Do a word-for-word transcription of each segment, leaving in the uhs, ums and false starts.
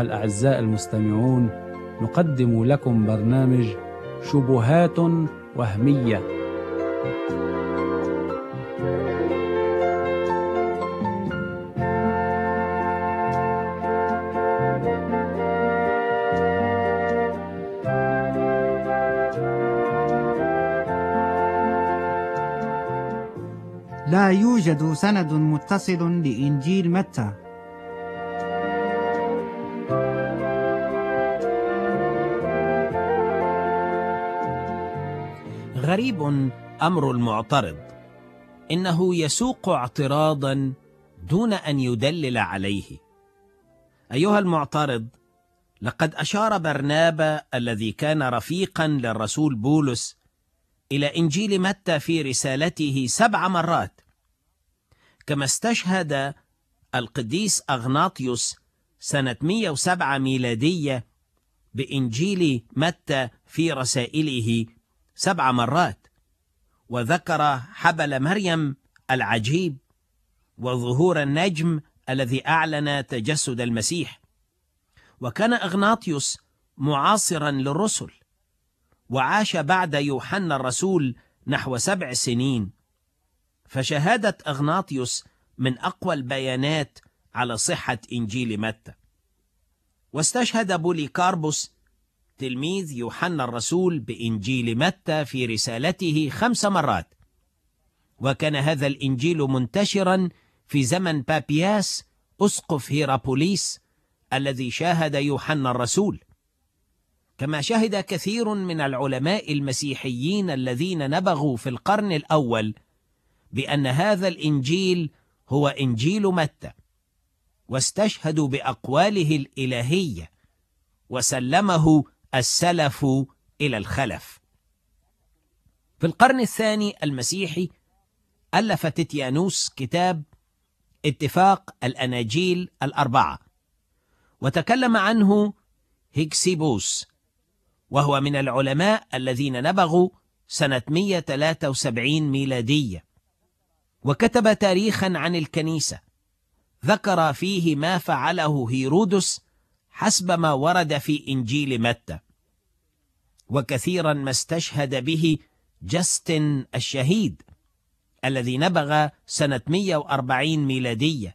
أيها الأعزاء المستمعون، نقدم لكم برنامج شبهات وهمية. لا يوجد سند متصل لإنجيل متى. غريب أمر المعترض، إنه يسوق اعتراضا دون أن يدلل عليه. أيها المعترض، لقد أشار برنابا الذي كان رفيقا للرسول بولس إلى إنجيل متى في رسالته سبع مرات، كما استشهد القديس أغناطيوس سنة مئة وسبعة ميلادية بإنجيل متى في رسائله سبع مرات، وذكر حبل مريم العجيب وظهور النجم الذي أعلن تجسد المسيح. وكان أغناطيوس معاصرا للرسل، وعاش بعد يوحنا الرسول نحو سبع سنين، فشهادة أغناطيوس من أقوى البيانات على صحة إنجيل متى. واستشهد بوليكاربوس تلميذ يوحنا الرسول بإنجيل متى في رسالته خمس مرات، وكان هذا الإنجيل منتشرا في زمن بابياس أسقف هيرابوليس الذي شاهد يوحنا الرسول. كما شهد كثير من العلماء المسيحيين الذين نبغوا في القرن الأول بأن هذا الإنجيل هو إنجيل متى، واستشهدوا بأقواله الإلهية، وسلمه السلف إلى الخلف. في القرن الثاني المسيحي ألف تيتيانوس كتاب اتفاق الأناجيل الأربعة، وتكلم عنه هيكسيبوس، وهو من العلماء الذين نبغوا سنة مئة وثلاثة وسبعين ميلادية، وكتب تاريخا عن الكنيسة ذكر فيه ما فعله هيرودس حسب ما ورد في إنجيل متى، وكثيرا ما استشهد به جستن الشهيد الذي نبغ سنة مئة وأربعين ميلادية،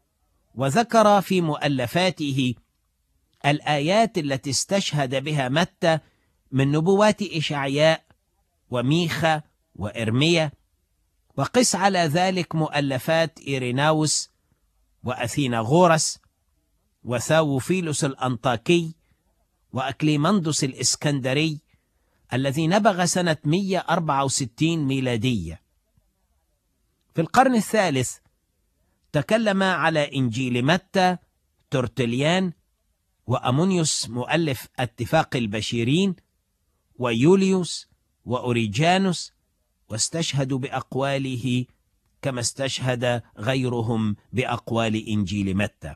وذكر في مؤلفاته الآيات التي استشهد بها متى من نبوات إشعياء وميخا وإرميا. وقس على ذلك مؤلفات إيريناوس وأثيناغورس وثاوفيلوس الأنطاكي وأكليمندس الإسكندري الذي نبغ سنة مئة وأربعة وستين ميلادية. في القرن الثالث تكلم على إنجيل متى ترتليان وأمونيوس مؤلف اتفاق البشيرين ويوليوس وأوريجانوس، واستشهدوا بأقواله كما استشهد غيرهم بأقوال إنجيل متى.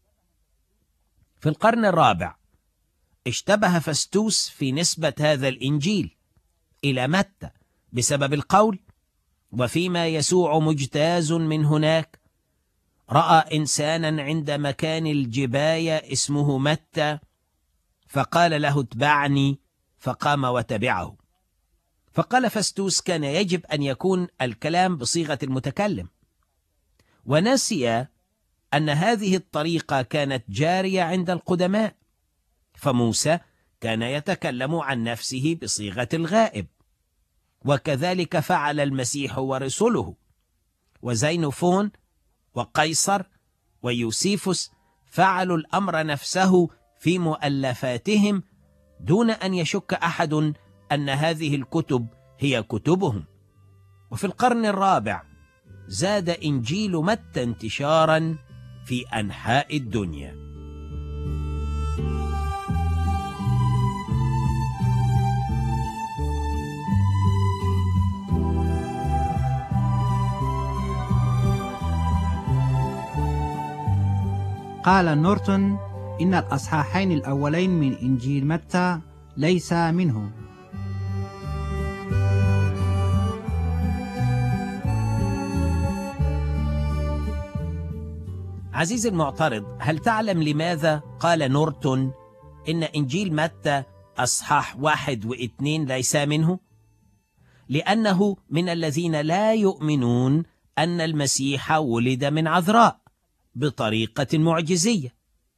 في القرن الرابع اشتبه فستوس في نسبة هذا الإنجيل إلى متى بسبب القول: وفيما يسوع مجتاز من هناك رأى إنسانا عند مكان الجباية اسمه متى، فقال له اتبعني، فقام وتبعه. فقال فستوس: كان يجب أن يكون الكلام بصيغة المتكلم، ونسي أن هذه الطريقة كانت جارية عند القدماء، فموسى كان يتكلم عن نفسه بصيغة الغائب، وكذلك فعل المسيح ورسله، وزينوفون وقيصر ويوسيفوس فعلوا الأمر نفسه في مؤلفاتهم دون أن يشك أحد أن هذه الكتب هي كتبهم. وفي القرن الرابع زاد إنجيل متى انتشارا في أنحاء الدنيا. قال نورتون إن الأصحاحين الأولين من إنجيل متى ليس منه. عزيزي المعترض، هل تعلم لماذا قال نورتون إن إنجيل متى أصحاح واحد واثنين ليس منه؟ لأنه من الذين لا يؤمنون أن المسيح ولد من عذراء بطريقة معجزية.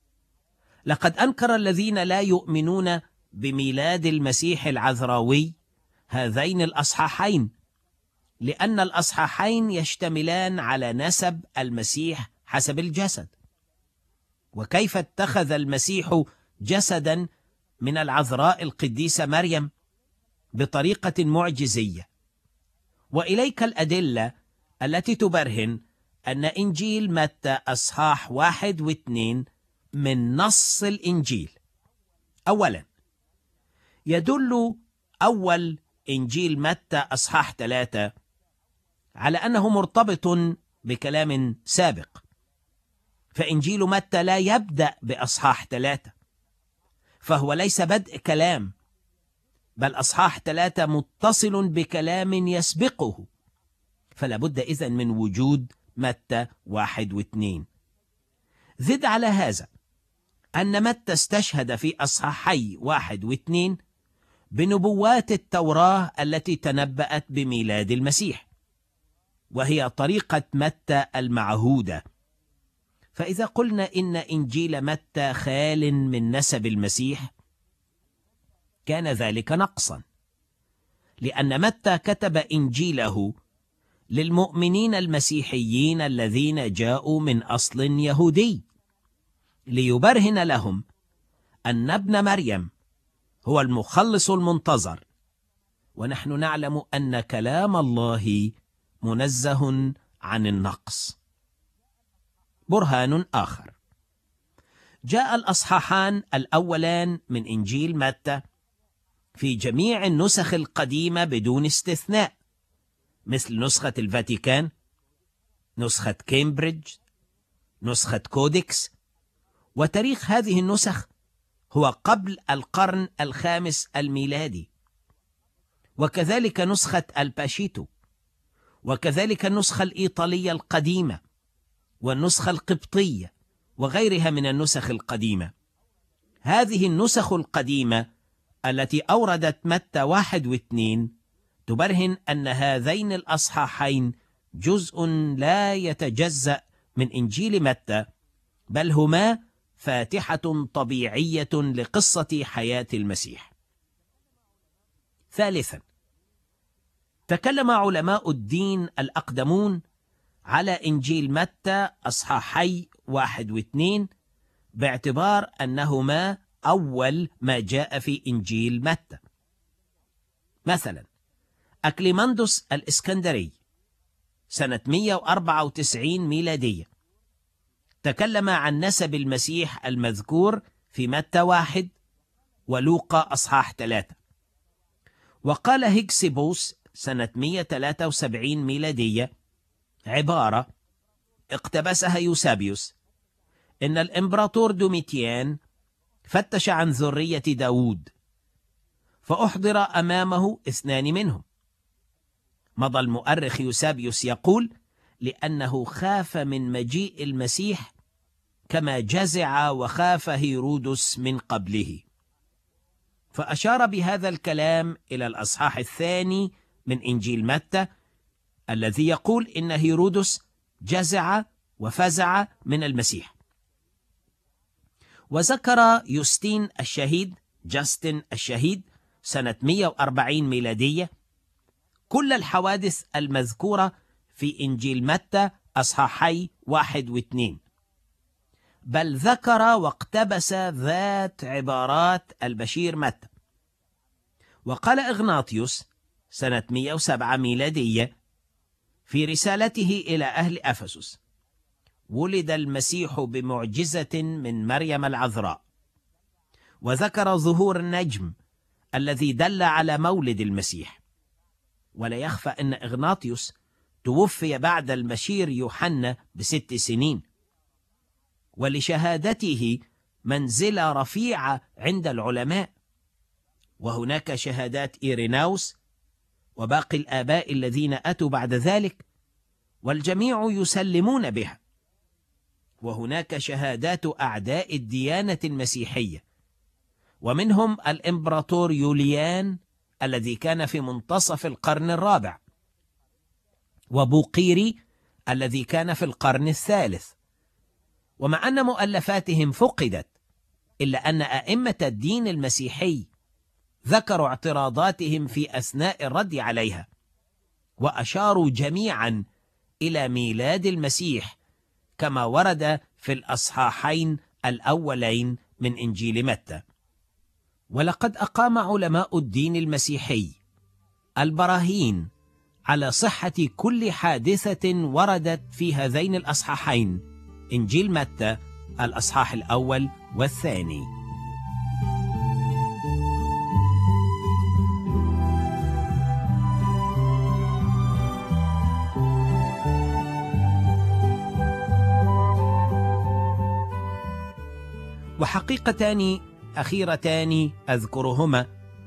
لقد أنكر الذين لا يؤمنون بميلاد المسيح العذراوي هذين الأصحاحين، لأن الأصحاحين يشتملان على نسب المسيح حسب الجسد. وكيف اتخذ المسيح جسدا من العذراء القديسة مريم بطريقة معجزية؟ وإليك الأدلة التي تبرهن أن إنجيل متى أصحاح واحد واثنين من نص الإنجيل. أولا، يدل أول إنجيل متى أصحاح ثلاثة على أنه مرتبط بكلام سابق، فإنجيل متى لا يبدأ بأصحاح ثلاثة، فهو ليس بدء كلام، بل أصحاح ثلاثة متصل بكلام يسبقه، فلا بد إذن من وجود متى واحد واثنين. زد على هذا أن متى استشهد في أصحاحي واحد واثنين بنبوات التوراة التي تنبأت بميلاد المسيح، وهي طريقة متى المعهودة. فإذا قلنا إن إنجيل متى خال من نسب المسيح، كان ذلك نقصا، لأن متى كتب إنجيله للمؤمنين المسيحيين الذين جاءوا من أصل يهودي، ليبرهن لهم أن ابن مريم هو المخلص المنتظر، ونحن نعلم أن كلام الله منزه عن النقص. برهان آخر، جاء الأصحاحان الأولان من إنجيل متى في جميع النسخ القديمة بدون استثناء، مثل نسخة الفاتيكان، نسخة كامبريدج، نسخة كودكس، وتاريخ هذه النسخ هو قبل القرن الخامس الميلادي، وكذلك نسخة الباشيتو، وكذلك النسخة الإيطالية القديمة، والنسخة القبطية، وغيرها من النسخ القديمة. هذه النسخ القديمة التي أوردت متى واحد واثنين تبرهن أن هذين الأصحاحين جزء لا يتجزأ من إنجيل متى، بل هما فاتحة طبيعية لقصة حياة المسيح. ثالثا، تكلم علماء الدين الأقدمون على إنجيل متى أصحاحي واحد واثنين باعتبار أنهما أول ما جاء في إنجيل متى. مثلا أكليماندوس الإسكندري سنة مئة وأربعة وتسعين ميلادية تكلم عن نسب المسيح المذكور في متى واحد ولوقا أصحاح ثلاثة. وقال هيكسيبوس سنة مئة وثلاثة وسبعين ميلادية عبارة اقتبسها يوسابيوس، إن الإمبراطور دوميتيان فتش عن ذرية داود فأحضر أمامه اثنان منهم. مضى المؤرخ يوسابيوس يقول لأنه خاف من مجيء المسيح كما جزع وخاف هيرودس من قبله، فأشار بهذا الكلام إلى الأصحاح الثاني من إنجيل متى الذي يقول إن هيرودس جزع وفزع من المسيح. وذكر يوستين الشهيد جاستن الشهيد سنة مئة وأربعين ميلادية كل الحوادث المذكورة في إنجيل متى أصحاحي واحد واثنين، بل ذكر واقتبس ذات عبارات البشير متى. وقال إغناطيوس سنة مئة وسبعة ميلادية في رسالته إلى أهل أفسس: ولد المسيح بمعجزة من مريم العذراء، وذكر ظهور النجم الذي دل على مولد المسيح. ولا يخفى أن إغناطيوس توفي بعد المشير يوحنا بست سنين، ولشهادته منزلة رفيعة عند العلماء، وهناك شهادات إيريناوس وباقي الآباء الذين أتوا بعد ذلك، والجميع يسلمون بها. وهناك شهادات أعداء الديانة المسيحية، ومنهم الإمبراطور يوليان الذي كان في منتصف القرن الرابع، وبوقيري الذي كان في القرن الثالث. ومع أن مؤلفاتهم فقدت، إلا أن أئمة الدين المسيحي ذكروا اعتراضاتهم في أثناء الرد عليها، وأشاروا جميعا إلى ميلاد المسيح كما ورد في الأصحاحين الأولين من إنجيل متى. ولقد أقام علماء الدين المسيحي البراهين على صحة كل حادثة وردت في هذين الأصحاحين، إنجيل متى الأصحاح الأول والثاني. وحقيقتان أخيرتان أذكرهما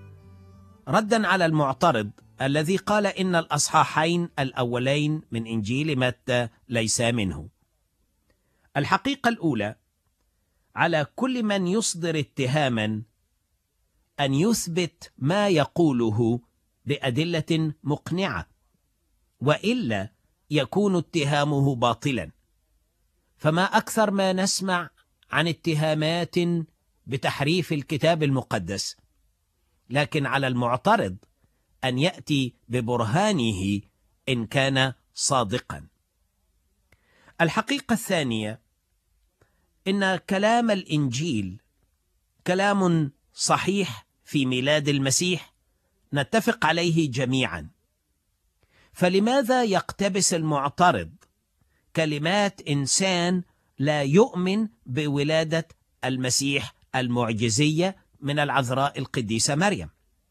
ردا على المعترض الذي قال إن الأصحاحين الأولين من إنجيل متى ليسا منه. الحقيقة الأولى، على كل من يصدر اتهاما أن يثبت ما يقوله بأدلة مقنعة، وإلا يكون اتهامه باطلا. فما أكثر ما نسمع عن اتهامات بتحريف الكتاب المقدس، لكن على المعترض أن يأتي ببرهانه إن كان صادقا. الحقيقة الثانية، إن كلام الإنجيل كلام صحيح في ميلاد المسيح نتفق عليه جميعا، فلماذا يقتبس المعترض كلمات إنسان لا يؤمن بولادة المسيح المعجزية من العذراء القديسة مريم؟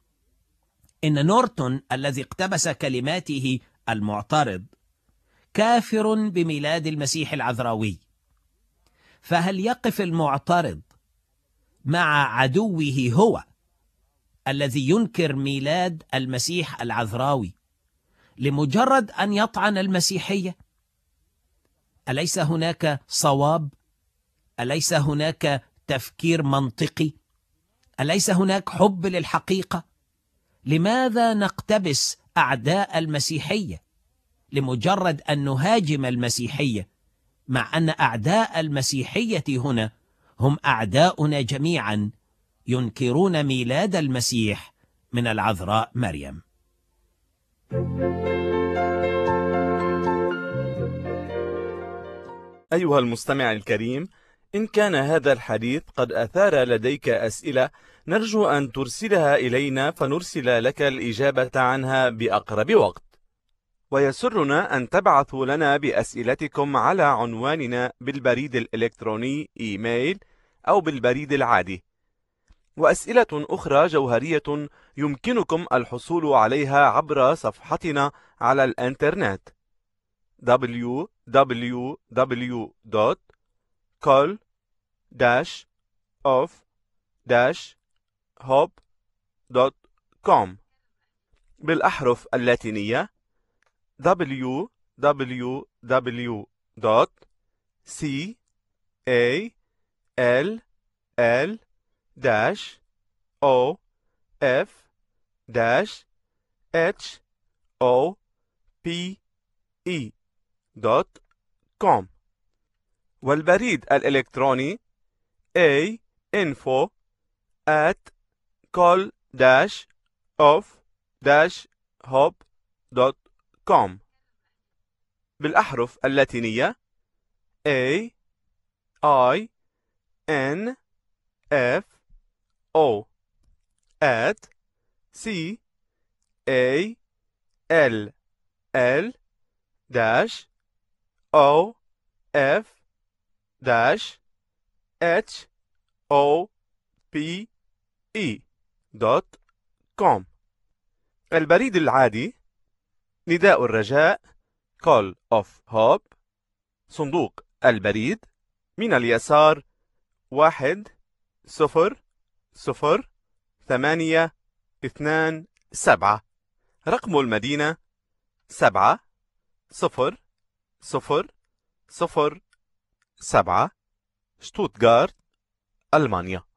إن نورتون الذي اقتبس كلماته المعترض كافر بميلاد المسيح العذراوي، فهل يقف المعترض مع عدوه هو الذي ينكر ميلاد المسيح العذراوي لمجرد أن يطعن المسيحية؟ أليس هناك صواب؟ أليس هناك تفكير منطقي؟ أليس هناك حب للحقيقة؟ لماذا نقتبس أعداء المسيحية لمجرد أن نهاجم المسيحية، مع أن أعداء المسيحية هنا هم أعداؤنا جميعا، ينكرون ميلاد المسيح من العذراء مريم؟ أيها المستمع الكريم، إن كان هذا الحديث قد أثار لديك أسئلة، نرجو أن ترسلها إلينا فنرسل لك الإجابة عنها بأقرب وقت. ويسرنا أن تبعثوا لنا بأسئلتكم على عنواننا بالبريد الإلكتروني إيميل أو بالبريد العادي. وأسئلة أخرى جوهرية يمكنكم الحصول عليها عبر صفحتنا على الإنترنت دبليو دبليو دبليو دوت كول داش أوف داش هوب دوت كوم بالأحرف اللاتينية دبليو دبليو دبليو دوت سي إيه إل إل داش أو إف داش إتش أو بي إي دوت كوم، والبريد الإلكتروني a info at call dash of dash hop دوت كوم بالأحرف اللاتينية A I N F O at C A L L dash O F dash H O P E دوت كوم. البريد العادي نداء الرجاء Call of Hope، صندوق البريد من اليسار واحد صفر صفر ثمانية اثنان سبعة، رقم المدينة سبعة صفر صفر صفر سبعة شتوتغارت، ألمانيا.